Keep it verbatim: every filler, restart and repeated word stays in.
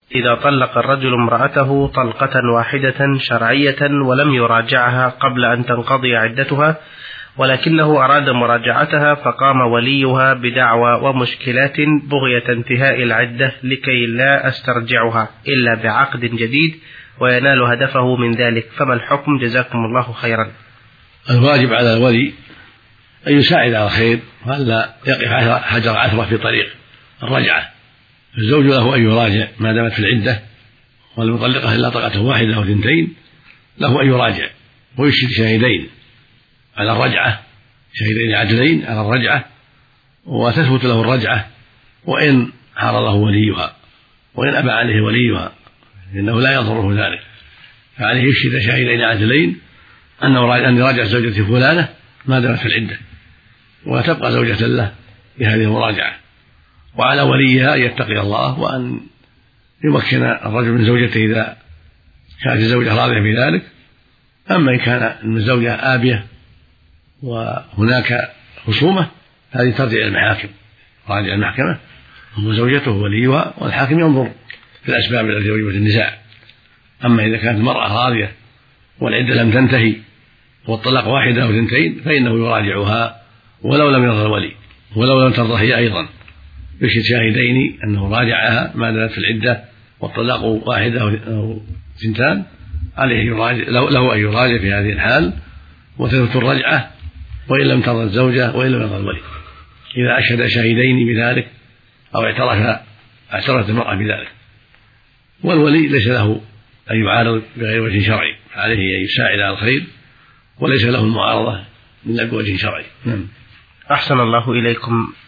إذا طلق الرجل امرأته طلقة واحدة شرعية ولم يراجعها قبل أن تنقضي عدتها، ولكنه أراد مراجعتها فقام وليها بدعوى ومشكلات بغية انتهاء العدة لكي لا أسترجعها إلا بعقد جديد وينال هدفه من ذلك، فما الحكم جزاكم الله خيرا؟ الواجب على الولي أن يساعد على الخير وألا يقف حجر عثرة في طريق الرجعة. الزوج له أن يراجع ما دامت في العدة، والمطلقة إلا طلقة واحدة أو اثنتين له أن يراجع ويشهد شاهدين على الرجعة، شاهدين عدلين على الرجعة، وتثبت له الرجعة وإن عارضه وليها وإن أبى عليه وليها إنه لا يضره ذلك، فعليه يشهد شاهدين عدلين أنه أن يراجع زوجته فلانة ما دامت في العدة وتبقى زوجة له بهذه المراجعة. وعلى وليها أن يتقي الله وأن يمكن الرجل من زوجته إذا كانت الزوجة راضية بذلك. أما إن كان الزوجة آبية وهناك خصومة هذه ترجع إلى المحاكم، راجع المحكمة هم زوجته وليها والحاكم ينظر في الأسباب التي يوجب النزاع. أما إذا كانت المرأة راضية والعدة لم تنتهي والطلاق واحدة أو اثنتين فإنه يراجعها ولو لم يرضى الولي ولو لم ترضى هي أيضا، يشهد شاهدين أنه راجعها ما دامت في العدة والطلاق واحدة أو اثنتان، عليه يراجع له أن يراجع في هذه الحال وتثبت الرجعة وإن لم ترضى الزوجة وإن لم يرضى الولي، إذا أشهد شاهدين بذلك أو اعترف اعترفت المرأة بذلك. والولي ليس له أن يعارض بغير وجه شرعي، عليه أن يساعد على الخير وليس له المعارضة إلا بوجه شرعي. أحسن الله إليكم.